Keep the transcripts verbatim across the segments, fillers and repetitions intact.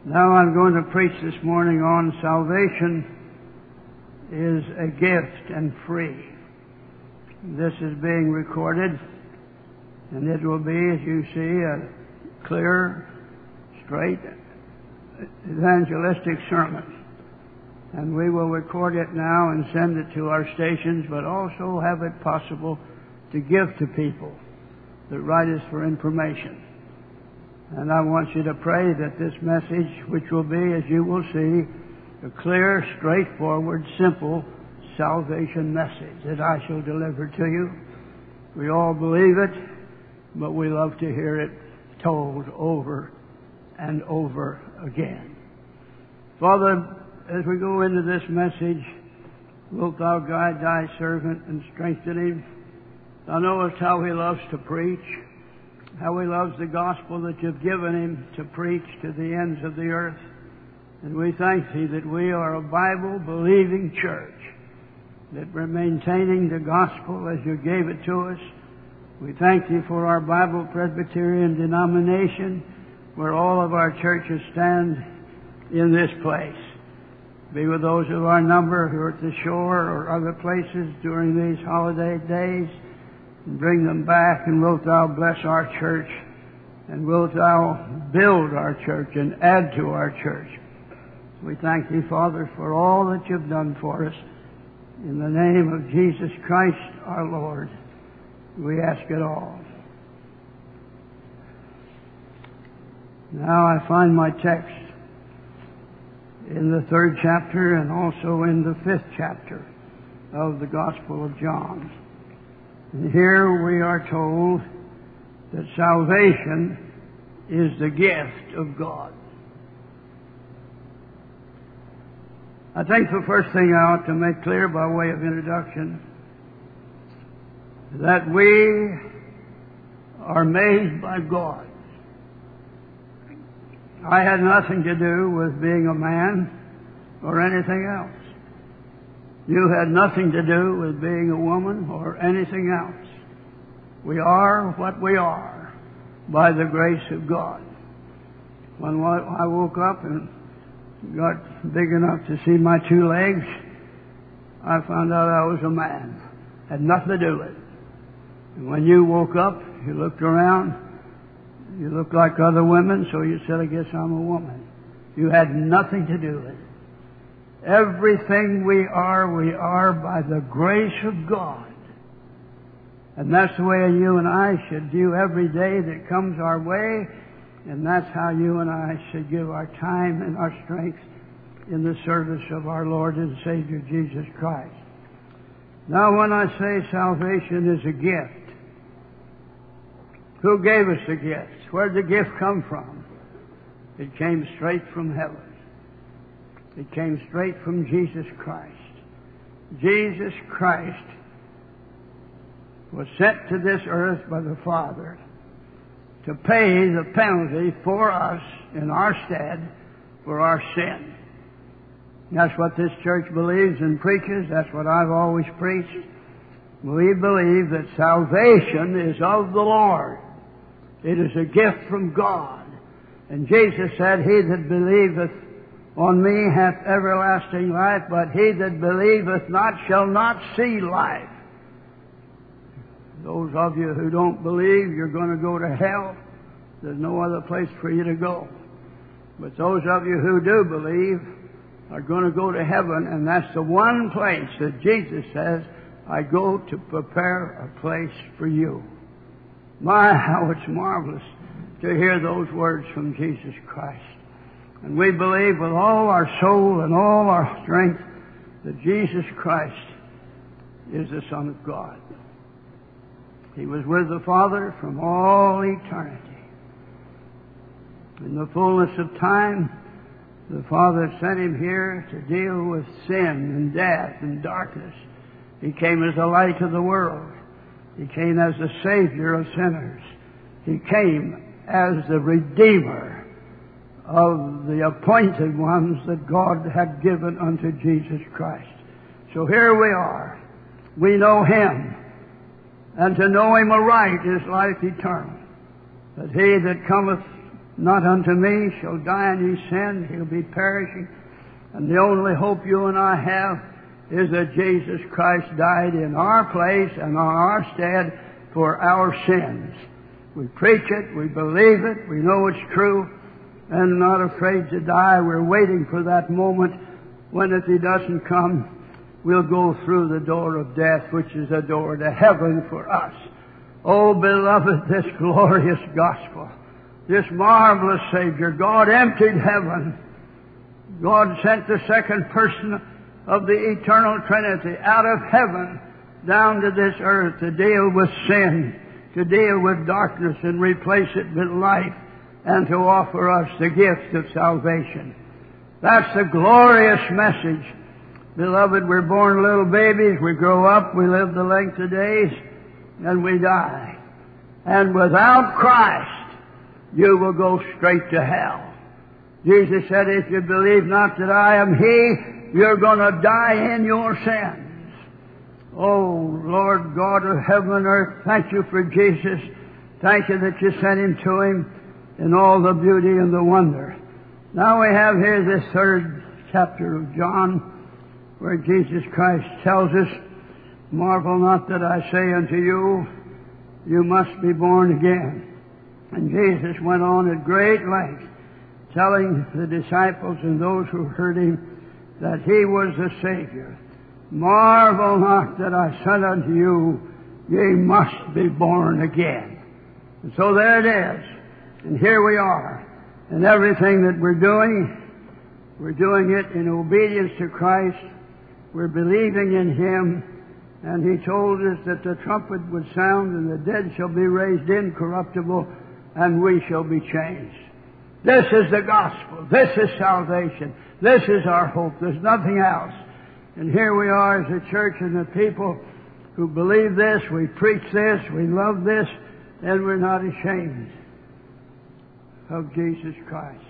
Now I'm going to preach this morning on salvation is a gift and free. This is being recorded, and it will be, as you see, a clear, straight, evangelistic sermon. And we will record it now and send it to our stations, but also have it possible to give to people that write us for information. And I want you to pray that this message, which will be, as you will see, a clear, straightforward, simple salvation message that I shall deliver to you. We all believe it, but we love to hear it told over and over again. Father, as we go into this message, wilt thou guide thy servant and strengthen him? Thou knowest how he loves to preach, how he loves the gospel that you've given him to preach to the ends of the earth. And we thank thee that we are a Bible-believing church, that we're maintaining the gospel as you gave it to us. We thank thee for our Bible Presbyterian denomination, where all of our churches stand in this place. Be with those of our number who are at the shore or other places during these holiday days, and bring them back, and wilt thou bless our church, and wilt thou build our church and add to our church. We thank thee, Father, for all that you've done for us. In the name of Jesus Christ, our Lord, we ask it all. Now I find my text in the third chapter and also in the fifth chapter of the Gospel of John. And here we are told that salvation is the gift of God. I think the first thing I ought to make clear by way of introduction is that we are made by God. I had nothing to do with being a man or anything else. You had nothing to do with being a woman or anything else. We are what we are by the grace of God. When I woke up and got big enough to see my two legs, I found out I was a man. Had nothing to do with it. And when you woke up, you looked around, you looked like other women, so you said, I guess I'm a woman. You had nothing to do with it. Everything we are, we are by the grace of God. And that's the way you and I should view every day that comes our way, and that's how you and I should give our time and our strength in the service of our Lord and Savior Jesus Christ. Now, when I say salvation is a gift, who gave us the gift? Where did the gift come from? It came straight from heaven. It came straight from Jesus Christ. Jesus Christ was sent to this earth by the Father to pay the penalty for us in our stead for our sin. That's what this church believes and preaches. That's what I've always preached. We believe that salvation is of the Lord. It is a gift from God. And Jesus said, He that believeth on me hath everlasting life, but he that believeth not shall not see life. Those of you who don't believe, you're going to go to hell. There's no other place for you to go. But those of you who do believe are going to go to heaven, and that's the one place that Jesus says, I go to prepare a place for you. My, how it's marvelous to hear those words from Jesus Christ. And we believe with all our soul and all our strength that Jesus Christ is the Son of God. He was with the Father from all eternity. In the fullness of time, the Father sent Him here to deal with sin and death and darkness. He came as the light of the world. He came as the Savior of sinners. He came as the Redeemer of the appointed ones that God had given unto Jesus Christ. So here we are. We know Him. And to know Him aright is life eternal. That he that cometh not unto me, shall die in his sin. He'll be perishing. And the only hope you and I have is that Jesus Christ died in our place and on our stead for our sins. We preach it, we believe it, we know it's true, and not afraid to die. We're waiting for that moment when, if he doesn't come, we'll go through the door of death, which is a door to heaven for us. Oh, beloved, this glorious gospel, this marvelous Savior. God emptied heaven. God sent the second person of the eternal Trinity out of heaven down to this earth to deal with sin, to deal with darkness and replace it with light, and to offer us the gift of salvation. That's the glorious message. Beloved, we're born little babies, we grow up, we live the length of days, and we die. And without Christ, you will go straight to hell. Jesus said, if you believe not that I am He, you're going to die in your sins. Oh, Lord God of heaven and earth, thank you for Jesus. Thank you that you sent Him to Him in all the beauty and the wonder. Now we have here this third chapter of John, where Jesus Christ tells us, marvel not that I say unto you, you must be born again. And Jesus went on at great length, telling the disciples and those who heard Him that He was the Savior. Marvel not that I said unto you, ye must be born again. And so there it is. And here we are. And everything that we're doing, we're doing it in obedience to Christ. We're believing in Him. And He told us that the trumpet would sound and the dead shall be raised incorruptible and we shall be changed. This is the gospel. This is salvation. This is our hope. There's nothing else. And here we are as a church and the people who believe this, we preach this, we love this, and we're not ashamed of Jesus Christ.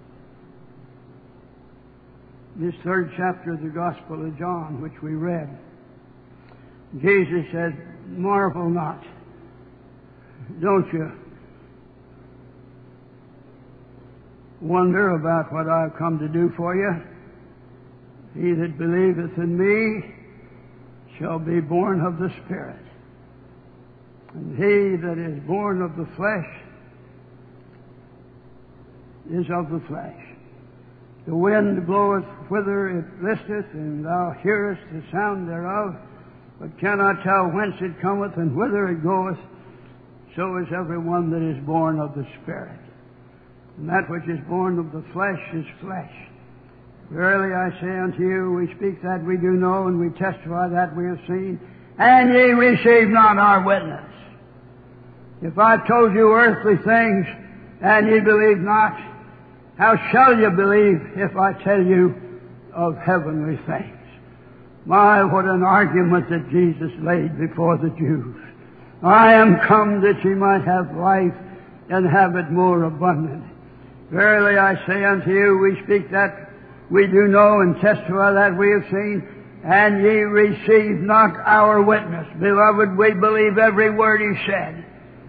This third chapter of the Gospel of John, which we read, Jesus said, marvel not. Don't you wonder about what I've come to do for you? He that believeth in me shall be born of the Spirit. And he that is born of the flesh is of the flesh. The wind bloweth whither it listeth, and thou hearest the sound thereof, but cannot tell whence it cometh and whither it goeth. So is every one that is born of the Spirit. And that which is born of the flesh is flesh. Verily I say unto you, we speak that we do know, and we testify that we have seen, and ye receive not our witness. If I've told you earthly things, and ye believe not, how shall you believe if I tell you of heavenly things? My, what an argument that Jesus laid before the Jews. I am come that ye might have life and have it more abundant. Verily I say unto you, we speak that we do know and testify that we have seen, and ye receive not our witness. Beloved, we believe every word He said.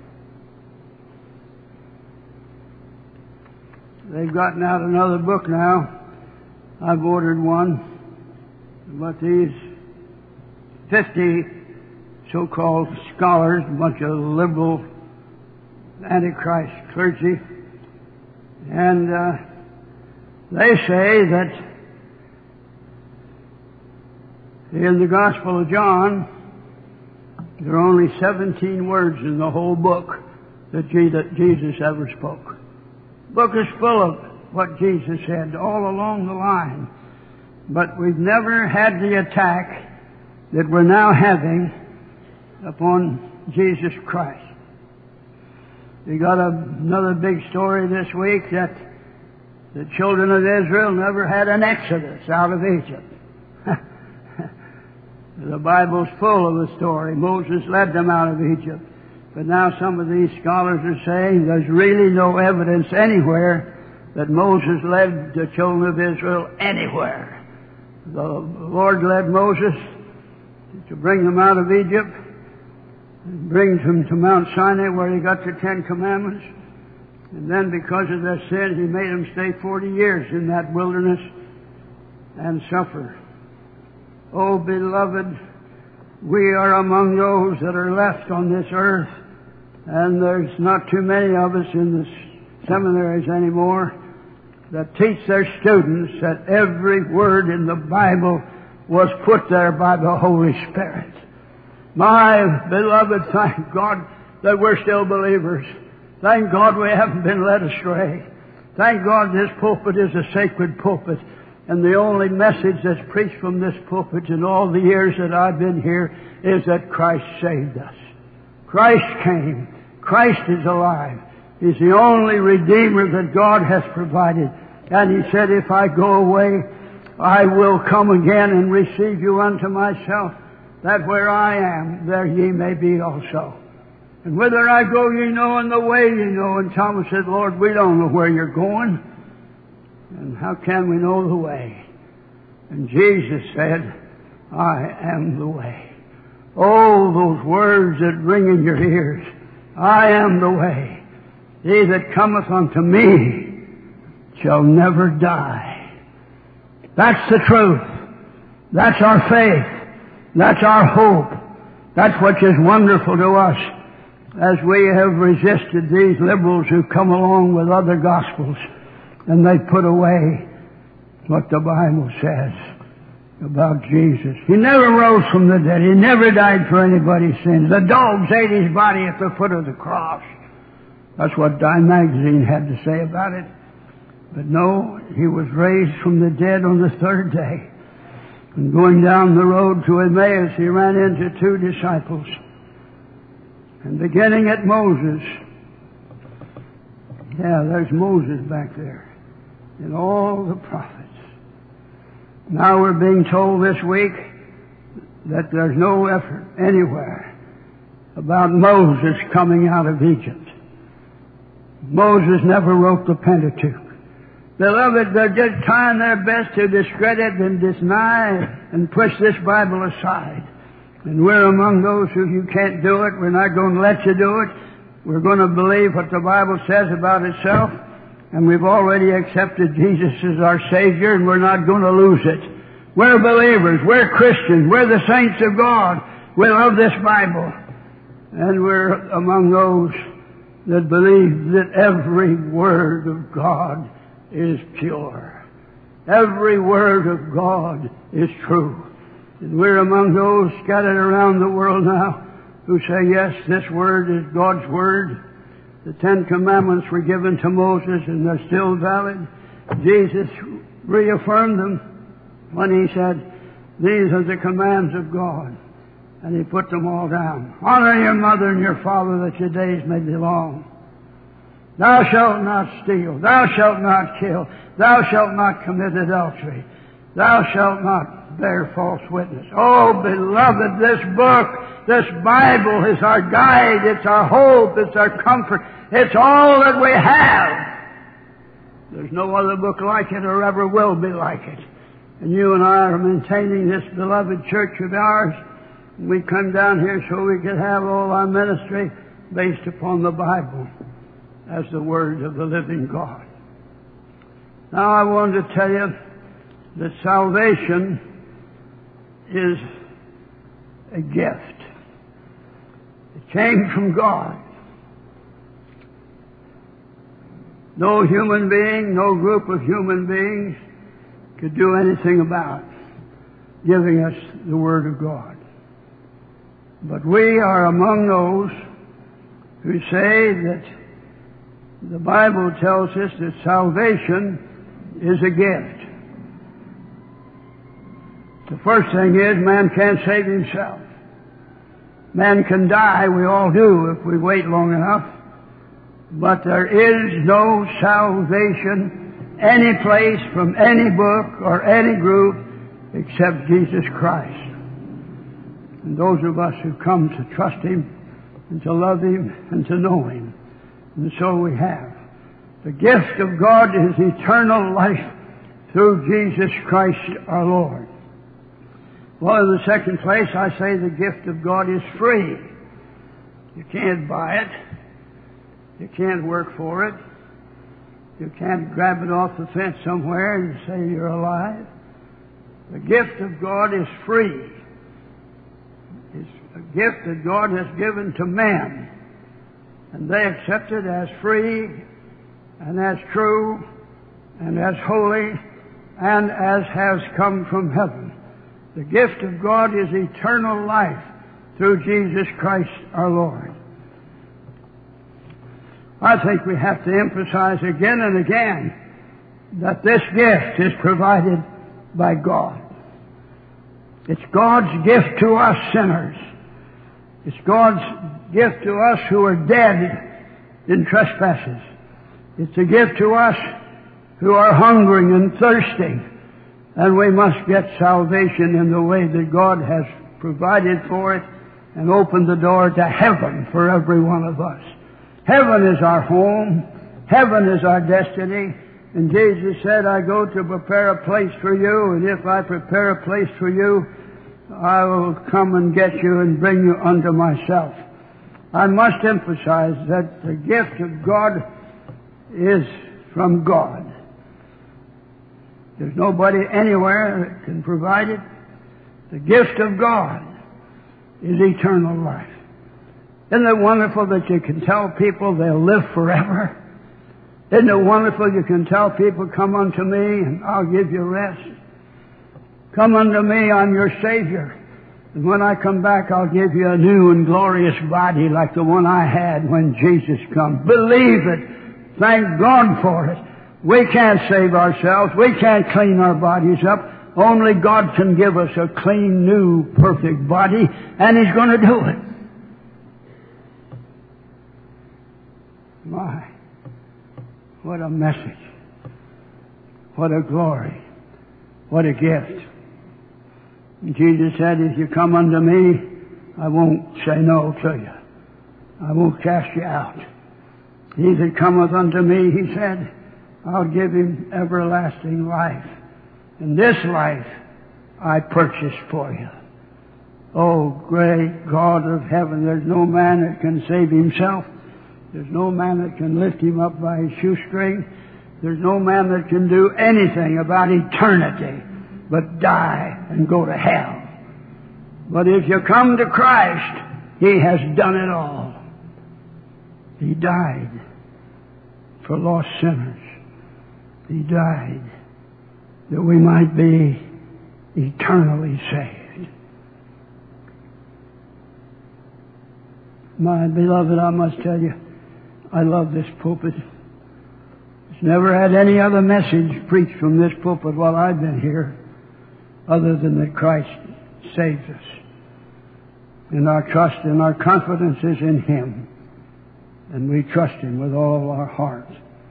They've gotten out another book now. I've ordered one. But these fifty so-called scholars, a bunch of liberal Antichrist clergy, and uh, they say that in the Gospel of John, there are only seventeen words in the whole book that Jesus ever spoke. The book is full of what Jesus said all along the line. But we've never had the attack that we're now having upon Jesus Christ. We got a, another big story this week that the children of Israel never had an exodus out of Egypt. The Bible's full of the story. Moses led them out of Egypt. But now some of these scholars are saying there's really no evidence anywhere that Moses led the children of Israel anywhere. The Lord led Moses to bring them out of Egypt, and brings them to Mount Sinai where He got the Ten Commandments. And then because of their sin, He made them stay forty years in that wilderness and suffer. Oh, beloved, we are among those that are left on this earth, and there's not too many of us in the seminaries anymore that teach their students that every word in the Bible was put there by the Holy Spirit. My beloved, thank God that we're still believers. Thank God we haven't been led astray. Thank God this pulpit is a sacred pulpit, and the only message that's preached from this pulpit in all the years that I've been here is that Christ saved us. Christ came. Christ is alive. He's the only Redeemer that God has provided. And He said, if I go away, I will come again and receive you unto myself, that where I am, there ye may be also. And whither I go ye know, and the way ye know. And Thomas said, Lord, we don't know where you're going. And how can we know the way? And Jesus said, I am the way. Oh, those words that ring in your ears. I am the way. He that cometh unto me shall never die. That's the truth. That's our faith. That's our hope. That's what is wonderful to us as we have resisted these liberals who come along with other gospels, and they put away what the Bible says about Jesus. He never rose from the dead. He never died for anybody's sins. The dogs ate His body at the foot of the cross. That's what Time Magazine had to say about it. But no, He was raised from the dead on the third day. And going down the road to Emmaus, He ran into two disciples. And beginning at Moses, yeah, there's Moses back there, and all the prophets. Now we're being told this week that there's no effort anywhere about Moses coming out of Egypt. Moses never wrote the Pentateuch. Beloved, they're just trying their best to discredit and deny and push this Bible aside. And we're among those who, you can't do it. We're not going to let you do it. We're going to believe what the Bible says about itself. And we've already accepted Jesus as our Savior, and we're not going to lose it. We're believers. We're Christians. We're the saints of God. We love this Bible. And we're among those that believe that every word of God is pure. Every word of God is true. And we're among those scattered around the world now who say, yes, this word is God's word. The Ten Commandments were given to Moses, and they're still valid. Jesus reaffirmed them when He said, these are the commands of God. And He put them all down. Honor your mother and your father, that your days may be long. Thou shalt not steal. Thou shalt not kill. Thou shalt not commit adultery. Thou shalt not bear false witness. Oh, beloved, this book, this Bible is our guide. It's our hope. It's our comfort. It's all that we have. There's no other book like it or ever will be like it. And you and I are maintaining this beloved church of ours. We come down here so we can have all our ministry based upon the Bible as the Word of the living God. Now I want to tell you that salvation is a gift. It came from God. No human being, no group of human beings could do anything about giving us the Word of God. But we are among those who say that the Bible tells us that salvation is a gift. The first thing is, man can't save himself. Man can die, we all do if we wait long enough. But there is no salvation any place from any book or any group except Jesus Christ. And those of us who come to trust Him and to love Him and to know Him. And so we have. The gift of God is eternal life through Jesus Christ our Lord. Well, in the second place, I say the gift of God is free. You can't buy it. You can't work for it. You can't grab it off the fence somewhere and say you're alive. The gift of God is free. It's a gift that God has given to men. And they accept it as free and as true and as holy and as has come from heaven. The gift of God is eternal life through Jesus Christ our Lord. I think we have to emphasize again and again that this gift is provided by God. It's God's gift to us sinners. It's God's gift to us who are dead in trespasses. It's a gift to us who are hungering and thirsting, and we must get salvation in the way that God has provided for it and opened the door to heaven for every one of us. Heaven is our home. Heaven is our destiny. And Jesus said, I go to prepare a place for you, and if I prepare a place for you, I will come and get you and bring you unto myself. I must emphasize that the gift of God is from God. There's nobody anywhere that can provide it. The gift of God is eternal life. Isn't it wonderful that you can tell people they'll live forever? Isn't it wonderful you can tell people, come unto me and I'll give you rest? Come unto me, I'm your Savior. And when I come back, I'll give you a new and glorious body like the one I had when Jesus comes. Believe it. Thank God for it. We can't save ourselves. We can't clean our bodies up. Only God can give us a clean, new, perfect body, and He's going to do it. My, what a message. What a glory. What a gift. And Jesus said, if you come unto me, I won't say no to you. I won't cast you out. He that cometh unto me, He said, I'll give him everlasting life. And this life I purchased for you. Oh, great God of heaven, there's no man that can save himself. There's no man that can lift him up by his shoestring. There's no man that can do anything about eternity but die and go to hell. But if you come to Christ, He has done it all. He died for lost sinners. He died that we might be eternally saved. My beloved, I must tell you, I love this pulpit. It's never had any other message preached from this pulpit while I've been here other than that Christ saves us. And our trust and our confidence is in Him. And we trust Him with all our hearts.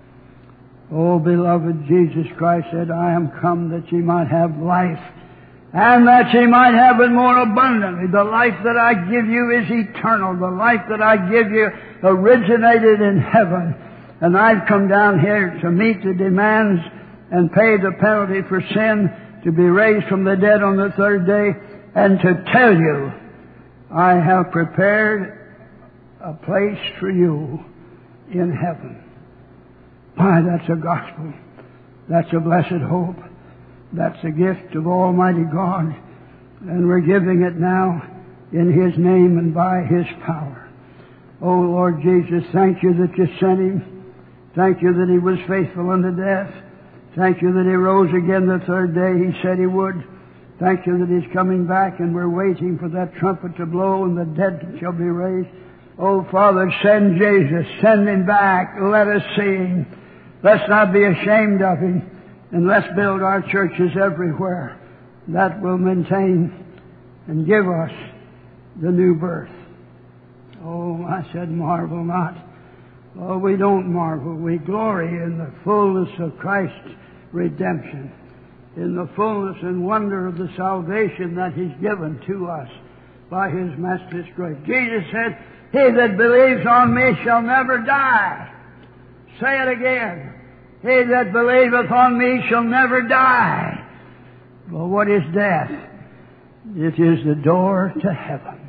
Oh, beloved, Jesus Christ said, I am come that ye might have life, and that ye might have it more abundantly. The life that I give you is eternal. The life that I give you originated in heaven. And I've come down here to meet the demands and pay the penalty for sin, to be raised from the dead on the third day, and to tell you, I have prepared a place for you in heaven. Why, that's a gospel. That's a blessed hope. That's a gift of Almighty God. And we're giving it now in His name and by His power. Oh, Lord Jesus, thank you that you sent Him. Thank you that He was faithful unto death. Thank you that He rose again the third day. He said He would. Thank you that He's coming back, and we're waiting for that trumpet to blow and the dead shall be raised. Oh, Father, send Jesus. Send Him back. Let us see Him. Let's not be ashamed of Him. And let's build our churches everywhere. That will maintain and give us the new birth. Oh, I said marvel not. Oh, we don't marvel. We glory in the fullness of Christ's redemption, in the fullness and wonder of the salvation that He's given to us by His matchless grace. Jesus said, He that believes on me shall never die. Say it again. He that believeth on me shall never die. Well, what is death? It is the door to heaven.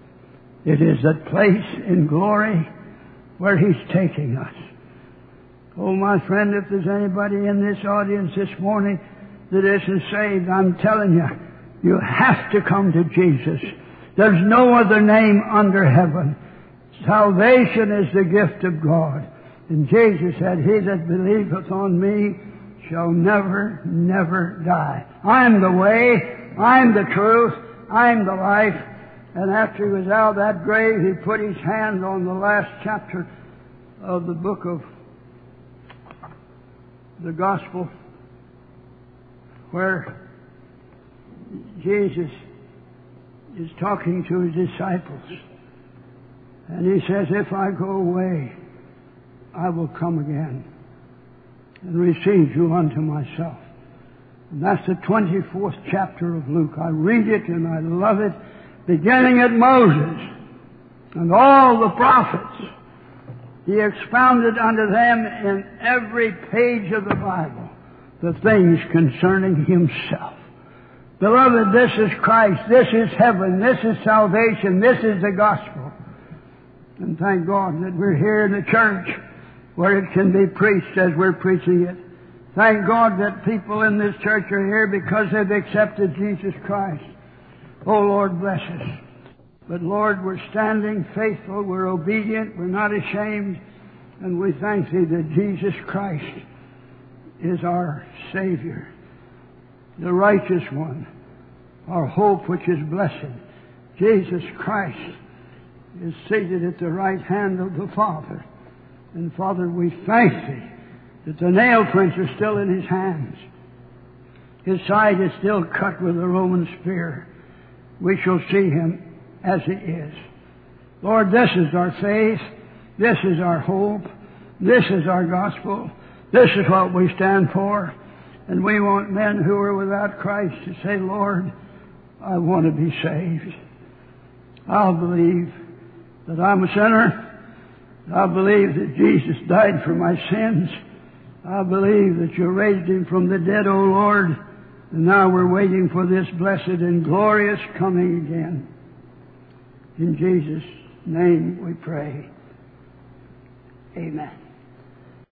It is that place in glory where He's taking us. Oh, my friend, if there's anybody in this audience this morning that isn't saved, I'm telling you, you have to come to Jesus. There's no other name under heaven. Salvation is the gift of God. And Jesus said, he that believeth on me shall never, never die. I'm the way, I'm the truth, I'm the life. And after he was out of that grave, he put his hand on the last chapter of the book of the Gospel, where Jesus is talking to his disciples. And he says, if I go away, I will come again and receive you unto myself. And that's the twenty-fourth chapter of Luke. I read it and I love it, beginning at Moses and all the prophets. He expounded unto them in every page of the Bible the things concerning himself. Beloved, this is Christ, this is heaven, this is salvation, this is the gospel. And thank God that we're here in the church where it can be preached as we're preaching it. Thank God that people in this church are here because they've accepted Jesus Christ. Oh, Lord, bless us. But, Lord, we're standing faithful, we're obedient, we're not ashamed, and we thank Thee that Jesus Christ is our Savior, the righteous one, our hope which is blessed. Jesus Christ is seated at the right hand of the Father. And, Father, we thank Thee that the nail prints are still in His hands. His side is still cut with a Roman spear. We shall see Him as He is. Lord, this is our faith. This is our hope. This is our gospel. This is what we stand for. And we want men who are without Christ to say, Lord, I want to be saved. I'll believe that I'm a sinner. I believe that Jesus died for my sins. I believe that You raised Him from the dead, O Lord. And now we're waiting for this blessed and glorious coming again. In Jesus' name we pray. Amen.